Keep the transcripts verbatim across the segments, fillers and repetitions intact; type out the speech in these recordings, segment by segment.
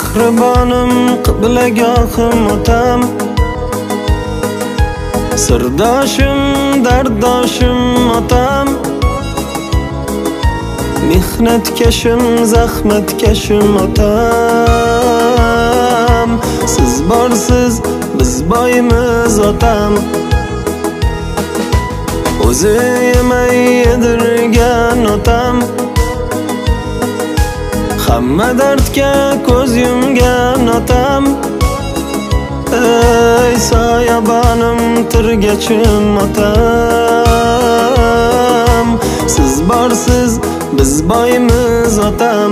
mehribonim qiblagohim otam, sirdoshim dardoshim otam, mehnatkashim zahmatkashim otam. Siz borsiz biz boymiz otam, o'zi yemay yedirgan otam, hamma dardga ko'z yumgan otam. Ey soyabonim tirgachim otam, siz borsiz biz boymiz otam.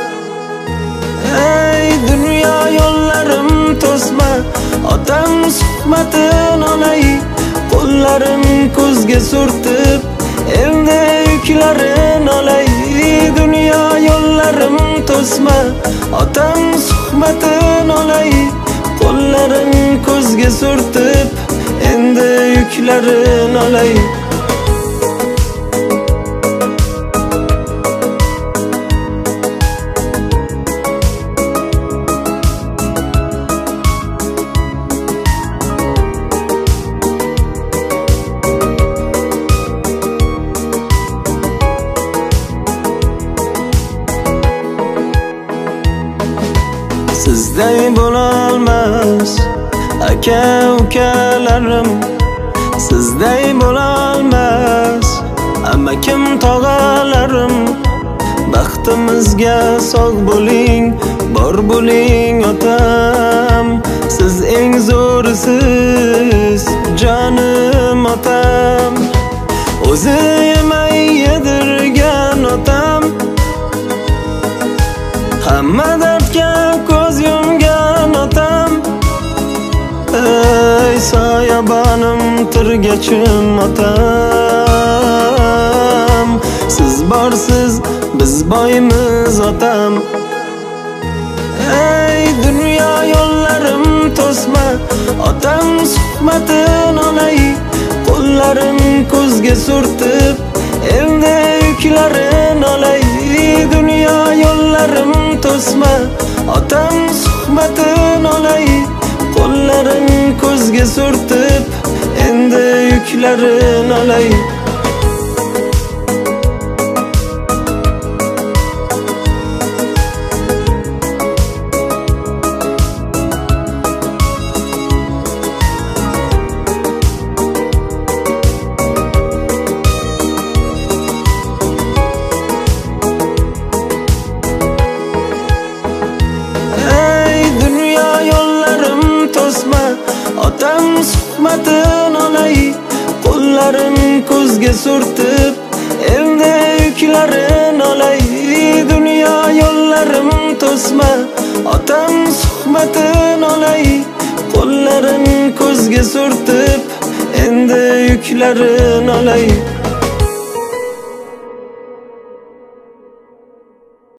Ey dunyo yo'llarim to'sma, otam suhbatin olay, qo'llarim ko'zga surtib endi yuklarin olay. Dunyo yo'llarim to'sma, otam suhbatin olay, qo'llarim ko'zga surtib endi yuklarin olay. Sizday bo'lolmas aka ukalarim, sizday bo'lolmas amakim tog'alarim. Baxtimizga sog' bo'ling, bor bo'ling otam, siz eng zo'risiz jonim otam. O'zi yemay yedirgan otam, hamma dardga ko'z yumgan otam. Ey soyabonim tirgachim otam, siz borsiz biz boymiz otam. Ey dunyo yo'llarim to'sma, otam suhbatin olay, qo'llarim ko'zga surtib endi yuklarin olay. Dunyo yo'llarim to'sma, otam suhbatin olay, qo'llarim ko'zga surtib endi yuklarin olay. Otam suhbatin olay, qo'llarim ko'zga surtib endi yuklarin olay. Dunyo yo'llarim to'sma, otam suhbatin olay, qo'llarim ko'zga surtib endi yuklarin olay.